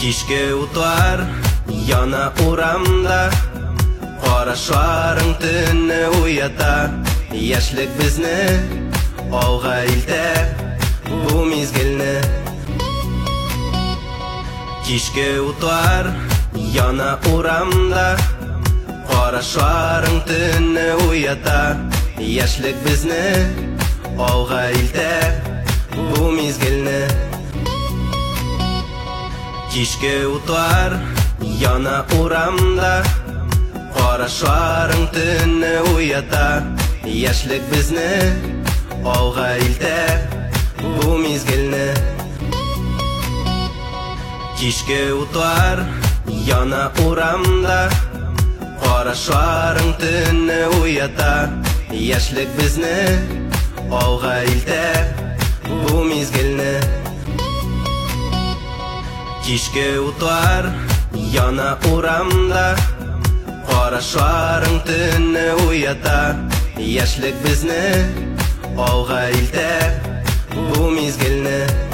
Kishki o'tar yana uramda, qora shoring tunni uyatar. Yoshlik bizni ovg'a ilta bu mezgilni. Kishki o'tar yana uramda, qora shoring tunni uyatar. Yoshlik bizni ovg'a ilta bu mezgilni. Kishki o'tar yana uramda, qora shoring tunni uyatar. Yoshlik bizni ovg'a ilta bu mezgilni. Kishki o'tar yana uramda, qora shoring tunni uyatar. Yoshlik bizni ovg'a ilta bu mezgilni. Kishki o'tar yana uramda, qora shoring tunni uyatar. Yoshlik bizni ovg'a ilta bu mezgilni.